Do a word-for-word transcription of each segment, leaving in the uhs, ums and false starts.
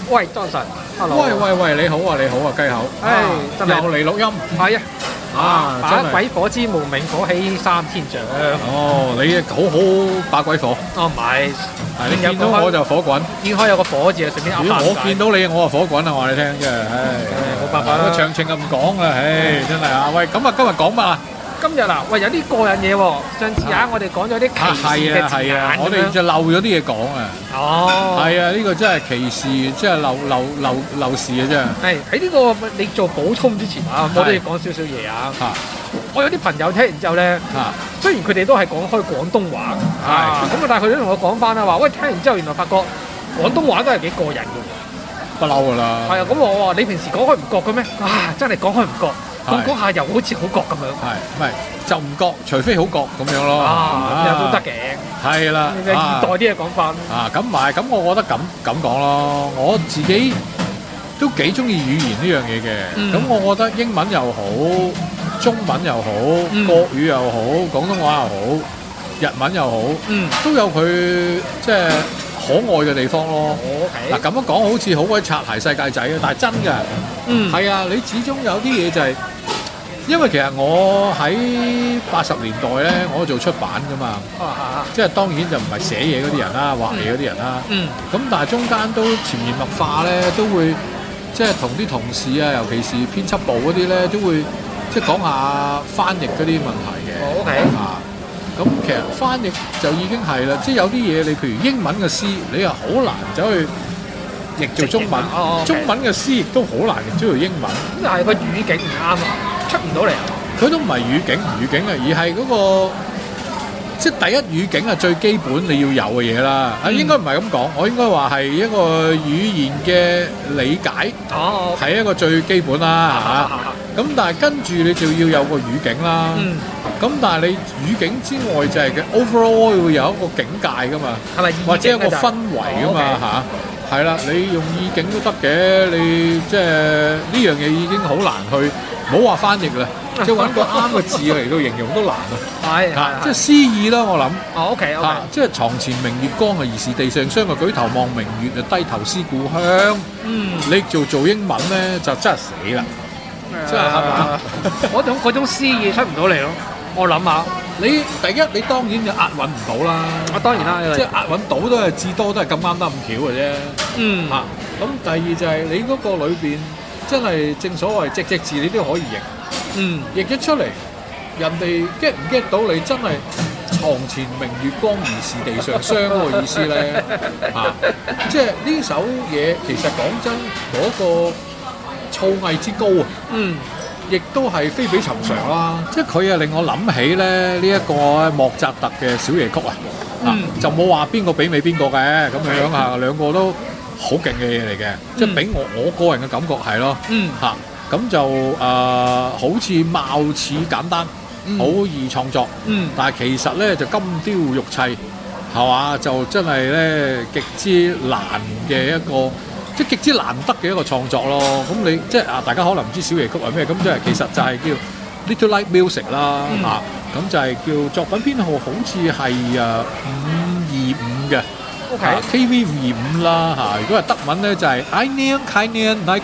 喂，Johnson，hello。 喂喂喂，你好啊，你好啊，雞口。 唉，真係又嚟錄音。 係啊。 啊！ 把鬼火之無名火起三千丈。 哦，你好好把鬼火。 哦，唔係， 係你見到我就火滾。 見開有個火字啊，順便噏下。 我見到你，我啊火滾啊！我話你聽，真係，唉， 冇辦法啦。 詳情就唔講啦，唉，真係啊！喂，咁啊，今日講乜啊？ 今日啊，喂，有啲過癮嘢喎。上次啊，我哋講咗啲歧視嘅字眼， 我哋就漏咗啲嘢講啊。 哦。係啊，呢個真係歧視，即係漏漏漏漏事嘅啫。 係喺呢個你做補充之前啊，我都要講少少嘢啊。嚇！我有啲朋友聽完之後咧，嚇，雖然佢哋都係講開廣東話，係咁啊，但係佢都同我講翻啦，話喂，聽完之後原來發覺廣東話都係幾過癮嘅喎。不嬲㗎啦。係啊，咁我話你平時講開唔覺嘅咩？啊，真係講開唔覺。講講下又好似好覺咁樣，係唔係就唔覺，除非好覺咁樣咯。 啊，又都得嘅。係啦，現代啲嘅講法。 啊，咁埋咁，我覺得咁咁講咯。我自己都幾中意語言呢樣嘢嘅。咁我覺得英文又好，中文又好，國語又好，廣東話又好，日文又好，都有佢即係可愛嘅地方咯。嗱，咁樣講好似好鬼擦鞋世界仔啊，但係真㗎。嗯，係啊，你始終有啲嘢就係，因為其實我喺八十年代咧，我做出版噶嘛，即係當然就唔係寫嘢嗰啲人啦，畫嘢嗰啲人啦。嗯。咁但係中間都潛移默化咧，都會即係同啲同事啊，尤其是編輯部嗰啲咧，都會即係講下翻譯嗰啲問題嘅。O K。啊，咁其實翻譯就已經係啦，即係有啲嘢你譬如英文嘅詩，你又好難走去譯做中文，哦 okay. 中文嘅詩亦都好難譯做英文。咁但係個語境唔啱啊，出唔到嚟啊！ 佢都唔係語境語境啊，而係嗰個即係第一語境係最基本你要有嘅嘢啦。啊、嗯，應該唔係咁講，我應該話係一個語言嘅理解，哦，係一個最基本啦嚇。咁但係跟住你就要有個語境啦。嗯。咁但係你語境之外就係嘅 overall 會有一個境界噶嘛，係咪？或者有個氛圍噶嘛嚇。係啦，你用意境都得嘅，你即係呢樣嘢已經好難去，唔好話翻譯啦，即係揾個啱嘅字嚟到形容都難啊。係啊，即係詩意啦，我諗。哦 ，OK OK。即係床前明月光啊，疑是地上霜啊，舉頭望明月啊，低頭思故鄉。嗯。你做做英文咧，就真係死啦。即係係嘛？ 嗰種嗰種詩意出唔到嚟咯。我諗下。 你第一，你當然就押韻唔到啦。 啊，當然啦， 即係押韻到都係至多都係咁啱得咁巧嘅啫。嗯。嚇，咁第二就係你嗰個裏邊真係正所謂隻隻字你都可以譯。嗯。譯咗出嚟，人哋 get 唔 get 到你真係床前明月光，疑是地上霜嗰個意思咧？嚇，即係呢首嘢其實講真嗰個造詣之高啊。嗯。亦都係非比尋常啦，即係佢啊令我諗起咧呢一個莫扎特嘅小夜曲啊，啊就冇話邊個媲美邊個嘅咁樣啊，兩個都好勁嘅嘢嚟嘅，即係俾我我個人嘅感覺係咯，嚇咁就誒好似貌似簡單，好易創作，但係其實咧就金雕玉砌係嘛，就真係咧極之難嘅一個。即係極之難得嘅一個創作咯，咁你即係啊，大家可能唔知小夜曲係咩，咁即係其實就係叫 Little Light Music 啦，嚇，咁就係叫作品編號好似係誒五二五嘅 ，OK K V 五二五啦嚇，如果係德文咧就係 I neon I neon like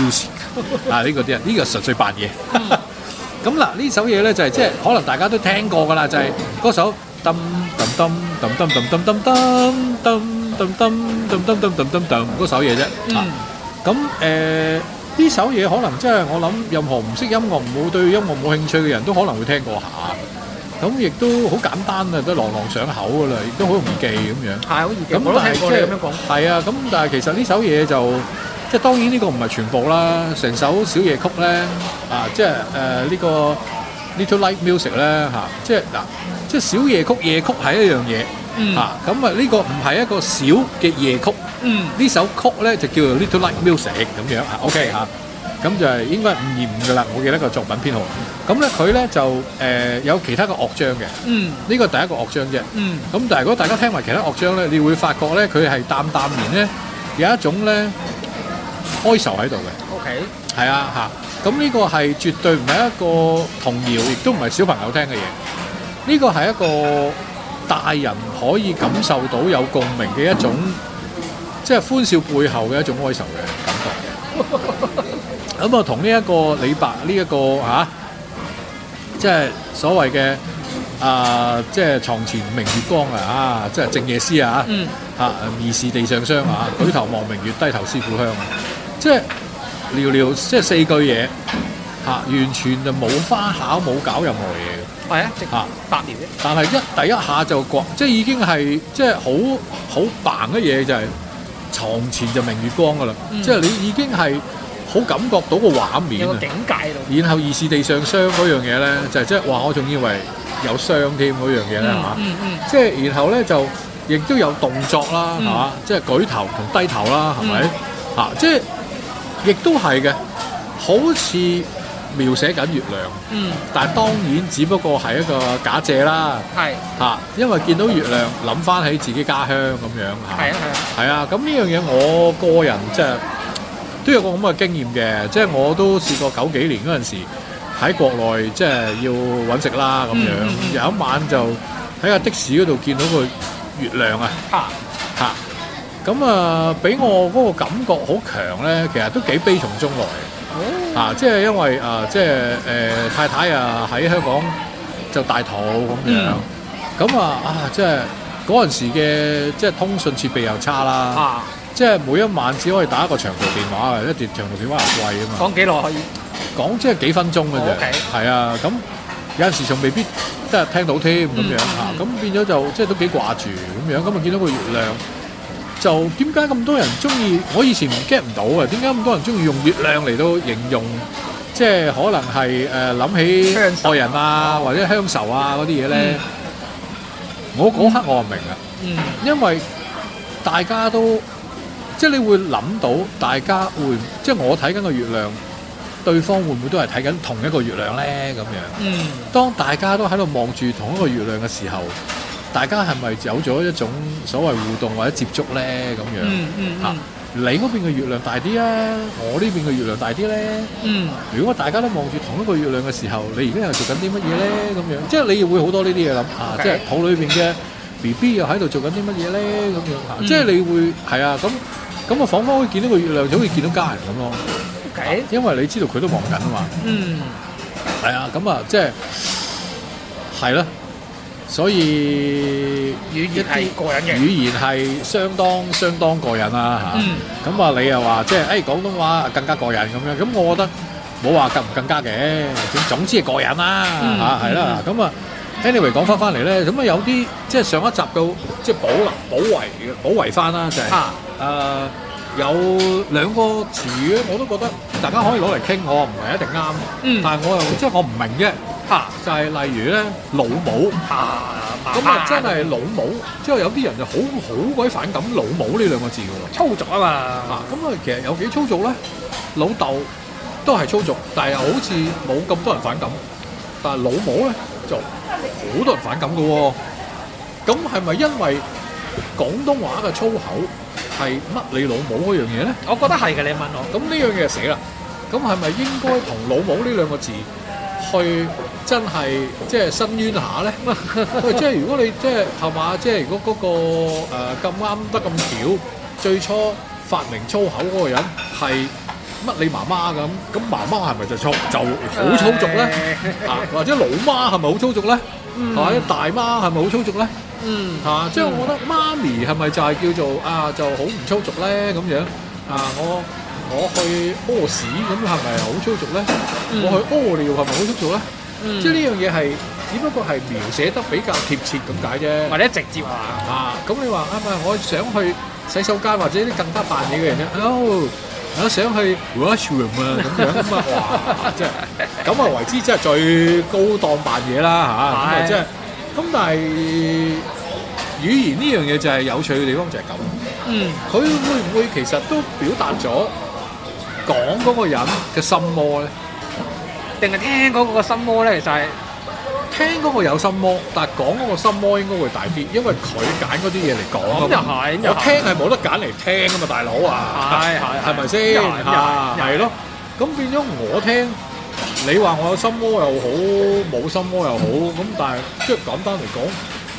music 啊，呢個啲人呢個純粹扮嘢，咁嗱呢首嘢咧就係即係可能大家都聽過㗎啦，就係嗰首噔噔噔噔噔噔噔噔噔。噔噔噔噔噔噔噔噔嗰首嘢啫，咁誒呢首嘢可能真係我諗任何唔識音樂、冇對音樂冇興趣嘅人都可能會聽過下，咁亦都好簡單啊，都朗朗上口噶啦，亦都好容易記咁樣。係好易記，我都聽過你咁樣講。係啊，咁但係其實呢首嘢就即係當然呢個唔係全部啦，成首小夜曲咧啊，即係誒呢個 Little Light Music 咧嚇，即係嗱，即係小夜曲夜曲係一樣嘢。嗯啊，咁啊呢個唔係一個小嘅夜曲，嗯，呢首曲咧就叫做 Little Light Music 咁樣啊 ，OK 嚇，咁就係應該係五二五嘅啦，我記得個作品編號。咁咧佢咧就誒有其他嘅樂章嘅，嗯，呢個第一個樂章啫，嗯，咁但係如果大家聽埋其他樂章咧，你會發覺咧佢係淡淡然咧有一種咧哀愁喺度嘅 ，OK，係啊嚇，咁呢個係絕對唔係一個童謠，亦都唔係小朋友聽嘅嘢，呢個係一個大人可以感受到有共鳴嘅一種即係歡笑背後嘅一種哀愁嘅感覺。咁啊，同呢一個李白呢一個嚇，即係所謂嘅啊，即係床前明月光啊，啊，即係靜夜思啊，嚇，疑是地上霜啊，舉頭望明月，低頭思故鄉啊，即係寥寥即係四句嘢嚇，完全就冇花巧冇搞任何嘢嘅。 係啊，直白聊啫。但係一第一下就覺，即係已經係即係好好嘭嘅嘢，就係床前就明月光噶啦。嗯、即係你已經係好感覺到個畫面啊，有個境界度。然後疑是地上霜嗰樣嘢咧，就係即係話我仲以為有霜添嗰樣嘢咧嚇。嗯嗯。即係然後咧就亦都有動作啦，係嘛、嗯？即係舉頭同低頭啦，係咪？嚇、嗯！即係亦都係嘅，好似描寫緊月亮，嗯，但係當然只不過係一個假借啦，係嚇、啊，因為見到月亮諗翻起自己家鄉咁樣嚇，係啊係啊，係啊，咁呢樣嘢我個人即係都有個咁嘅經驗嘅，即係我都試過九幾年嗰陣時喺國內即係要揾食啦咁樣，嗯嗯嗯、有一晚就喺個的士嗰度見到個月亮啊，嚇嚇，咁啊俾我嗰個感覺好強咧，其實都幾悲從中來。哦、啊！即係因為啊，即係誒、呃、太太啊喺香港就大肚咁樣，咁、嗯、啊啊！即係嗰陣時嘅即係通訊設備又差啦，啊、即係每一晚只可以打一個長途電話嘅，一段長途電話又貴啊嘛。講幾耐可以？講即係幾分鐘嘅啫，係、哦 okay. 啊！咁有陣時仲未必即係聽到添咁樣嚇，咁、嗯、變咗就即係都幾掛住咁樣，咁啊見到個月亮。就點解咁多人中意？我以前 get 唔到啊！點解咁多人中意用月亮嚟到形容？即係可能係誒諗起愛人啊，或者鄉愁啊嗰啲嘢咧。我嗰刻我就明啦，嗯，因為大家都即係你會諗到，大家會即係我睇緊個月亮，對方會唔會都係睇緊同一個月亮咧？咁樣，嗯，當大家都喺度望住同一個月亮嘅時候。大家係咪有咗一種所謂互動或者接觸咧？咁樣，嗯嗯嗯、啊，你嗰邊嘅月亮大啲啊，我呢邊嘅月亮大啲咧。嗯，如果大家都望住同一個月亮嘅時候，你而家又做緊啲乜嘢咧？咁樣，即係你會好多呢啲嘢諗啊， okay. 即係肚裏邊嘅 B B 又喺度做緊啲乜嘢咧？咁樣啊，嗯、即係你會係啊，咁咁啊，彷彿可以見到個月亮，就好似見到家人咁咯。Okay. 啊、因為你知道佢都望緊啊嘛。嗯，係啊，咁啊，即係係咯。所以語言係過癮嘅，語言係相當相當過癮啦嚇。咁、嗯、啊，你又話即係誒廣東話更加過癮咁樣，咁我覺得冇話更唔更加嘅，總之係過癮啦嚇，係啦。咁啊 ，anyway 講翻翻嚟咧，咁啊有啲即係上一集到即係保留保維嘅保維翻啦，就係、是、誒、啊呃、有兩個詞語咧，我都覺得大家可以攞嚟傾，我唔係一定啱，嗯、但係我又即係我唔明啫。嚇，就係例如咧老母，咁啊真係老母，即係有啲人就好好鬼反感老母呢兩個字嘅喎，粗俗啊嘛。嚇，咁啊其實有幾粗俗咧？老豆都係粗俗，但係又好似冇咁多人反感。但係老母咧就好多人反感嘅喎。咁係咪因為廣東話嘅粗口係乜你老母嗰樣嘢咧？我覺得係嘅，你問我。咁呢樣嘢就死啦。咁係咪應該同老母呢兩個字去真係即係申冤下咧？即係如果你即係係嘛，即係如果嗰、嗰個咁啱、呃、得咁巧，最初發明粗口嗰個人係乜你媽媽咁，咁媽媽係咪就粗就好粗俗咧？啊，或者老媽係咪好粗俗咧？嗯、或者大媽係咪好粗俗咧？嗯，嚇、啊，即係我覺得媽咪係咪就係叫做啊就好唔粗俗咧咁樣啊？我我去屙屎咁係咪好粗俗咧？嗯、我去屙尿係咪好粗俗咧？嗯、即係呢樣嘢係只不過係描寫得比較貼切咁解啫，或者直接話啊。咁你話啊咪我想去洗手間或者啲更加扮嘢嘅人咧，哦，我想去 washroom 啊咁樣咁啊，哇！即係咁啊為之即係最高檔扮嘢啦嚇。咁啊即係咁，但係語言呢樣嘢就係有趣嘅地方就係咁。嗯，佢會唔會其實都表達咗講嗰個人嘅心魔咧？定係聽嗰個嘅心魔咧？其實係聽嗰個有心魔，但係講嗰個心魔應該會大啲，因為佢揀嗰啲嘢嚟講啊嘛。咁又係，我聽係冇得揀嚟聽啊嘛，大佬啊，係係係咪先？係係咯，咁變咗我聽你話我有心魔又好，冇心魔又好，咁但係即係簡單嚟講，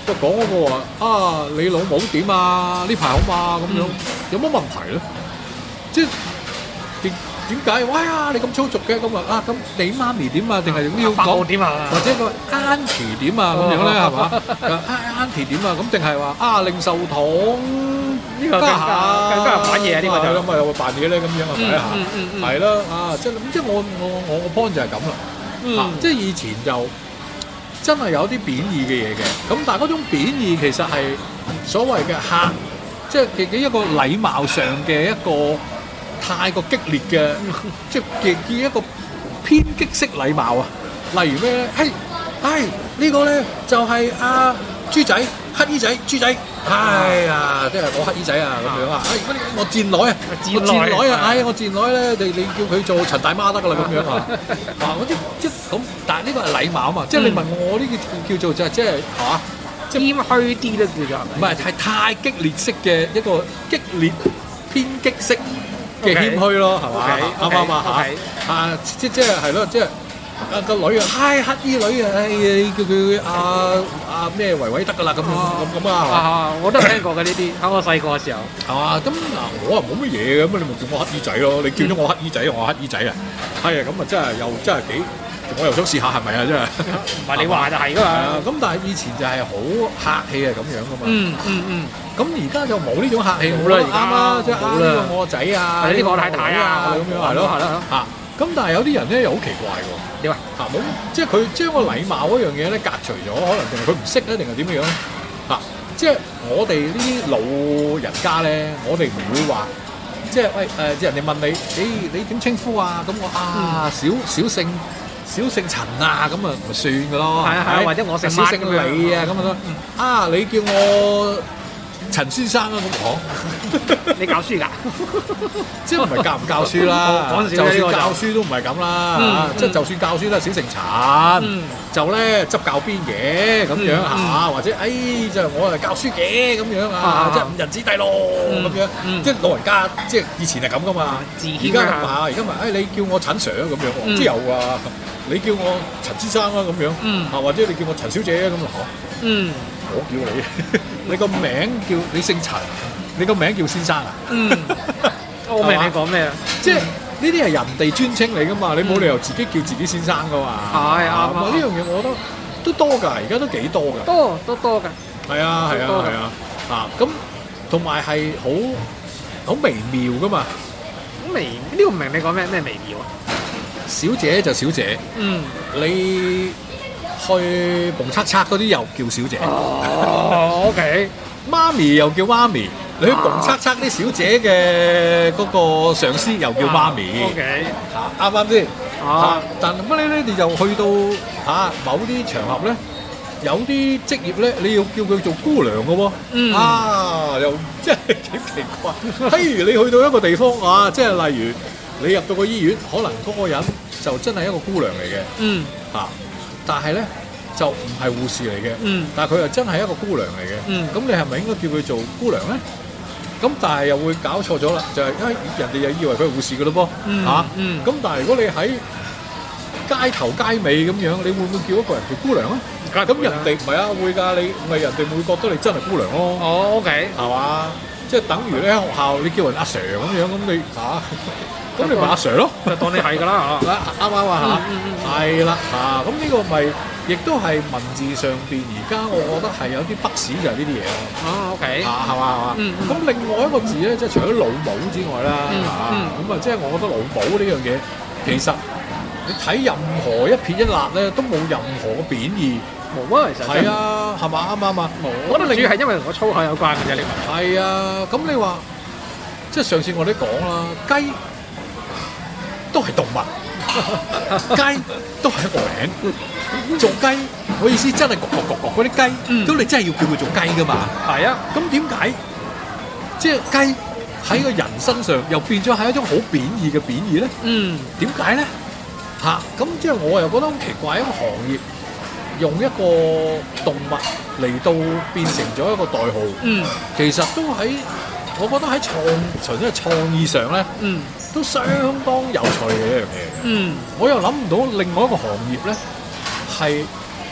喂講嗰個話啊，你老母點啊？呢排好嘛？咁樣、嗯、有乜問題咧？即係點點解？哇呀！你咁粗俗嘅咁啊啊！咁你媽咪點啊？定係要講點啊？ 或者個 auntie 點啊？咁樣咧係嘛？auntie 點啊？咁定係話啊零售堂呢個更加更加扮嘢啊！呢個就咁啊有個扮嘢咧咁樣係咪啊？係啦啊！即係即係我我我個 point 就係咁啦。啊！即係以前就真係有啲貶義嘅嘢嘅，咁但係嗰種貶義其實係所謂嘅客，即係嘅一個禮貌上嘅一個太過激烈嘅，即係嘅嘅一個偏激式禮貌啊！例如咩咧？係係呢個咧就係阿豬仔、乞衣仔、豬仔，哎呀，即係我乞衣仔啊咁樣啊！哎，我賤女啊，我賤女啊！哎，我賤女咧，你你叫佢做陳大媽得㗎啦咁樣啊！哇！嗰啲即係咁，但係呢個係禮貌啊嘛！即係你問我呢個叫做就係即係係嘛？即係謙虛啲咧叫做，唔係係太激烈式嘅一個激烈偏激式嘅謙虛咯，係嘛？啱唔啱啊？嚇啊！即即係係咯，即係。啊個女啊，嗨乞衣女啊，唉叫佢阿阿咩維維得㗎啦，咁咁咁啊， 啊我都聽過嘅呢啲，喺我細個嘅時候， 係嘛？咁嗱我啊冇乜嘢嘅，咁你咪叫我乞衣仔咯，你叫咗我乞衣仔，我乞衣仔啊，係啊，咁啊真係又真係幾，我又想試下係咪啊，真係， 唔係你話就係㗎嘛， 咁但係以前就係好客氣啊咁樣㗎嘛， 嗯嗯嗯， 咁而家就冇呢種客氣， 冇啦，啱啊， 即係啊呢個我個仔啊， 呢個我太太啊， 咁樣係咯係咯嚇。咁但係有啲人咧又好奇怪喎， 點啊？ 嚇冇，即係佢將個禮貌嗰樣嘢咧隔除咗，可能定係佢唔識咧，定係點樣咧？嚇，即係我哋呢啲老人家咧，我哋唔會話，即係喂誒，即係人哋問你，你你點稱呼啊？咁我啊小小姓小姓陳啊，咁啊咪算㗎咯， 係啊係啊，或者我姓小姓李啊，咁啊得，啊你叫我陳先生啊咁講， 你教書㗎？ 即係唔係教唔教書啦？就算教書都唔係咁啦，即係就算教書都係小姓陳，就咧執教鞭嘅咁樣嚇，或者誒就我係教書嘅咁樣啊，即係五人子弟咯咁樣，即係老人家即係以前係咁噶嘛，而家唔係，而家咪誒你叫我陳 Sir 咁樣，即係有啊，你叫我陳先生啊咁樣，啊或者你叫我陳小姐啊咁啊嚇，嗯。我叫你，你個名叫你姓陳，你個名叫先生啊？嗯， 我明你講咩啊？ 即係呢啲係人哋尊稱你噶嘛，你冇理由自己叫自己先生噶嘛。係啱啊！呢樣嘢我覺得都多㗎，而家都幾多㗎。 多都多㗎。係啊係啊係啊！啊咁，同埋係好好微妙㗎嘛。 好微呢個唔明你講咩咩微妙啊？ 小姐就小姐，嗯，你。去蹦測測嗰啲又叫小姐， 哦 ，OK， 媽咪又叫媽咪，你去蹦測測啲小姐嘅嗰個上司又叫媽咪 ，OK， 嚇啱啱先？嚇，但乜咧咧？你就去到嚇某啲場合咧，有啲職業咧，你要叫佢做姑娘嘅喎，嗯，啊，又真係幾奇怪。譬如你去到一個地方啊，即係例如你入到個醫院，可能嗰個人就真係一個姑娘嚟嘅，嗯，嚇。但係咧就唔係護士嚟嘅，嗯、但係佢又真係一個姑娘嚟嘅，咁、嗯、你係咪應該叫佢做姑娘咧？咁但係又會搞錯咗啦，就係、是、因為人哋又以為佢係護士嘅咯噃，嚇，咁但係如果你喺街頭街尾咁樣，你會唔會叫一個人做姑娘啊？咁人哋唔係啊，會㗎，你咪人哋會覺得你真係姑娘咯。 哦 ，OK， 係嘛？即係等於咧喺學校你叫人阿 Sir 咁樣，咁你嚇。啊咁你咪阿 Sir 咯， 就當你係㗎啦嚇， 啱啱啊嚇，係啦嚇，咁呢個咪亦都係文字上邊，而家我覺得係有啲北史就係呢啲嘢咯。 哦 ，OK， 啊係嘛係嘛，咁另外一個字咧，即係除咗老母之外啦，嚇，咁啊即係我覺得老母呢樣嘢，其實你睇任何一撇一捺咧，都冇任何嘅貶義， 冇啊其實。係啊，係嘛啱唔啱啊？冇。 我覺得主要係因為同個粗口有關嘅啫，你話。 係啊，咁你話即係上次我哋講啦，雞。都係動物，雞都係一個名。做雞，我意思真係焗焗焗焗嗰啲雞，咁、嗯、你真係要叫佢做雞噶嘛？係啊。咁點解即係雞喺個人身上又變咗係一種好貶義嘅貶義咧？嗯。點解咧？嚇、啊！咁即係我又覺得好奇怪，一個行業用一個動物嚟到變成咗一個代號，嗯，其實都喺我覺得喺創純粹係創意上咧，嗯。都相當有趣嘅一樣嘢。嗯，我又諗唔到另外一個行業咧，係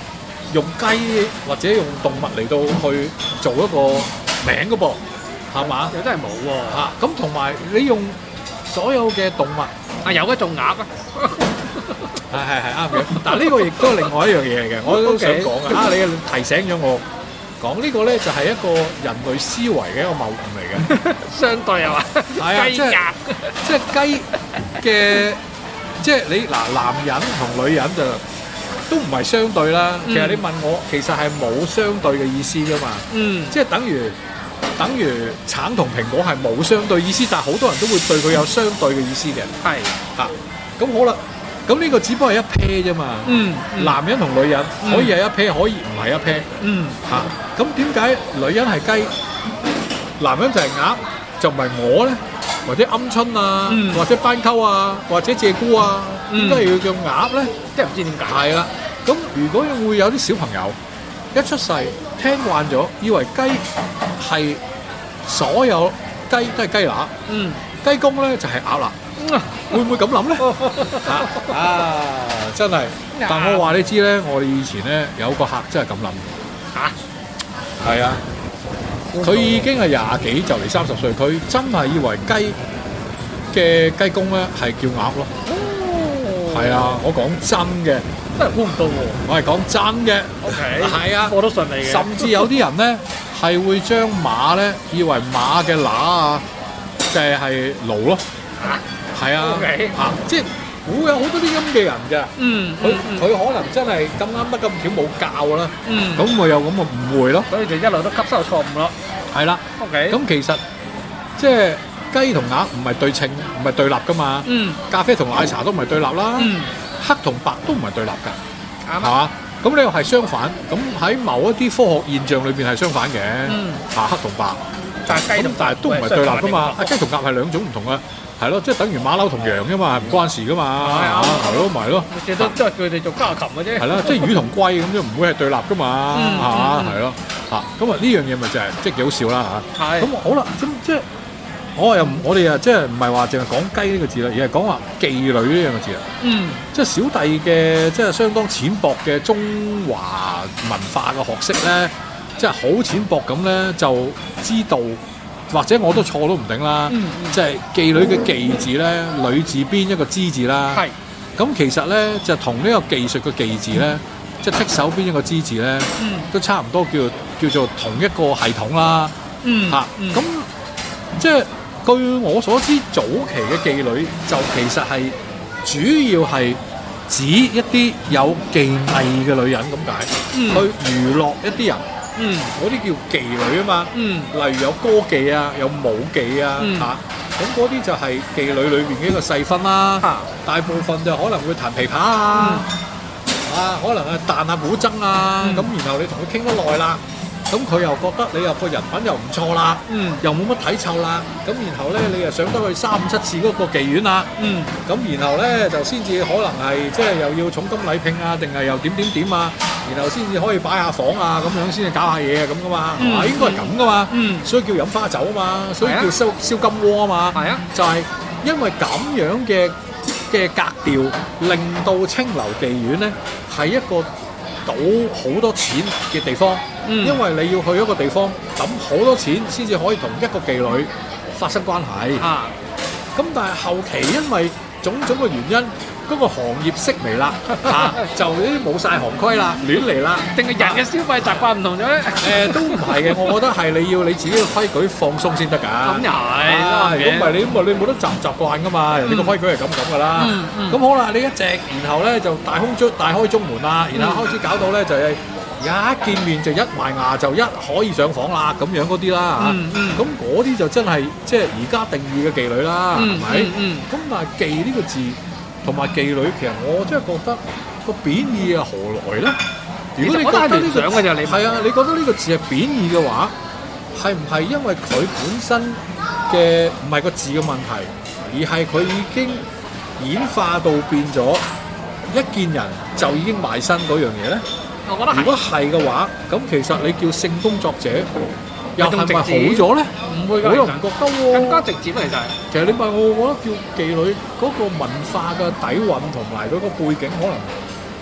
用雞或者用動物嚟到去做一個名㗎噃，係嘛？ 又真係冇喎嚇。咁同埋你用所有嘅動物， 啊有嘅做鴨啊， 係係係啱嘅。但係呢個亦都係另外一樣嘢嚟嘅，我都想講嘅。啊，你提醒咗我講呢個咧，就係一個人類思維嘅一個謬誤嚟嘅。 相對係嘛？ 係啊， 雞鴨， 即係雞嘅，即係你嗱男人同女人就都唔係相對啦。其實你問我，其實係冇相對嘅意思㗎嘛。嗯，即係等於等於橙同蘋果係冇相對意思，但係好多人都會對佢有相對嘅意思嘅。係嚇，咁好啦。咁呢個只不過係一 pair 啫嘛。嗯，男人同女人可以係一 pair，可以唔係一 pair。嗯，嚇，咁點解女人係雞，男人就係鴨，就唔係我咧？或者鵪鶉啊，或者斑鳩啊，或者鷓鴣啊，點解要叫鴨咧？ 即係唔知點解。係啦，咁如果會有啲小朋友一出世聽慣咗，以為雞係所有雞都係雞乸，嗯，雞公咧就係鴨啦。會唔會咁諗咧？啊啊！真係，但我話你知咧，我哋以前咧有個客真係咁諗。嚇！係啊，佢已經係廿幾就嚟三十歲，佢真係以為雞嘅雞公咧係叫鴨咯。哦。係啊，我講真嘅。 真係估唔到喎！ 我係講真嘅。O K。係啊，我都信你嘅。甚至有啲人咧係會將馬咧以為馬嘅乸啊，就係係驢咯。係啊，嚇，即係會有好多啲咁嘅人㗎。嗯，佢佢可能真係咁啱得咁巧冇教啦。嗯，咁咪有咁嘅誤會咯。 所以就一路都吸收錯誤咯。 係啦。OK。咁其實即係雞同鴨唔係對稱，唔係對立㗎嘛。嗯。咖啡同奶茶都唔係對立啦。嗯。黑同白都唔係對立㗎。啱。係嘛？咁你又係相反。咁喺某一啲科學現象裏邊係相反嘅。嗯。嚇，黑同白。但係雞同但係都唔係對立㗎嘛。雞同鴨係兩種唔同嘅。係咯，即係等於馬騮同羊啫嘛，唔關事噶嘛，係咯，咪咯， 最多都係佢哋做家禽嘅啫。 係啦，即係魚同龜咁樣，唔會係對立噶嘛，嚇，係咯，嚇，咁啊呢樣嘢咪就係即係幾好笑啦嚇。係。咁好啦，咁即係我又我哋啊，即係唔係話淨係講雞呢個字啦，而係講話妓女呢兩個字啦。嗯。即係小弟嘅即係相當淺薄嘅中華文化嘅學識咧，即係好淺薄咁咧，就知道。或者我都錯都唔定啦，嗯嗯、即係妓女嘅妓字咧，女字邊一個之字啦。係，咁其實咧就同呢個技術嘅技字咧，嗯、即係剔手邊一個之字咧，嗯、都差唔多叫叫做同一個系統啦。嗯，嚇、啊，咁、嗯、即係據我所知，早期嘅妓女就其實係主要係指一啲有技藝嘅女人咁解，嗯、去娛樂一啲人。嗯，嗰啲叫妓女啊嘛，嗯，例如有歌妓啊，有舞妓啊，嚇，咁嗰啲就係妓女裏面嘅一個細分啦。嚇，大部分就可能會彈琵琶啊，啊，可能係彈下古箏啊，咁然後你同佢傾得耐啦，咁佢又覺得你又個人品又唔錯啦，嗯，又冇乜體臭啦，咁然後咧你又上得去三五七次嗰個妓院啊，嗯，咁然後咧就先至可能係即係又要重金禮聘啊，定係又點點點啊？然後先至可以擺下房啊，咁樣先至搞下嘢啊，咁噶嘛，係嘛？應該係咁噶嘛，所以叫飲花酒啊嘛，所以叫燒燒金鍋啊嘛，係啊，就係因為咁樣嘅嘅格調，令到清流妓院咧係一個賭好多錢嘅地方，因為你要去一個地方揼好多錢先至可以同一個妓女發生關係。啊，咁但係後期因為種種嘅原因。嗰個行業式微啦，嚇就啲冇曬行規啦，亂嚟啦，定係人嘅消費習慣唔同咗咧？誒都唔係嘅，我覺得係你要你自己嘅規矩放鬆先得㗎。咁又係，如果唔係你咁你冇得習習慣㗎嘛，人哋個規矩係咁咁㗎啦。咁好啦，你一直然後咧就大空中大開中門啦，然後開始搞到咧就係一見面就一埋牙就一可以上房啦咁樣嗰啲啦嚇。咁嗰啲就真係即係而家定義嘅妓女啦，係咪？咁但係妓呢個字。同埋妓女，其實我真係覺得個貶義啊，何來咧？如果你覺得呢個係啊，你覺得呢個字係貶義嘅話，係唔係因為佢本身嘅唔係個字嘅問題，而係佢已經演化到變咗一見人就已經賣身嗰樣嘢咧？我覺得如果係嘅話，咁其實你叫性工作者。又係咪好咗咧？唔會㗎，我又唔覺得喎。更加直接嚟就係。其實你問我，我覺得叫妓女嗰個文化嘅底蘊同埋嗰個背景，可能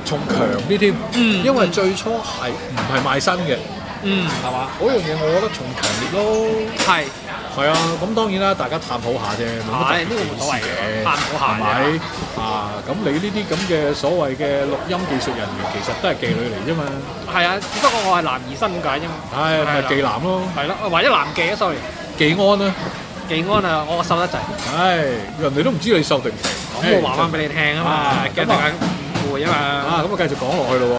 仲強啲添， 嗯， 因為最初係唔係賣身嘅， 嗯， 係嘛？嗰樣嘢我覺得仲強烈咯。 係。 係啊，咁當然啦，大家探討下啫，冇乜特別呢個冇所謂嘅，探討下係咪？啊，咁你呢啲咁嘅所謂嘅錄音技術人員，其實都係妓女嚟啫嘛。 係啊，只不過我係男兒身咁解啫嘛。 係咪妓男咯？ 係咯，或者男妓啊 ，sorry。 技安啊， 技安啊，我瘦得滯。 唉，人哋都唔知你瘦定肥。 咁我話翻俾你聽啊嘛，驚大家誤會啊嘛。 啊，咁啊繼續講落去咯喎。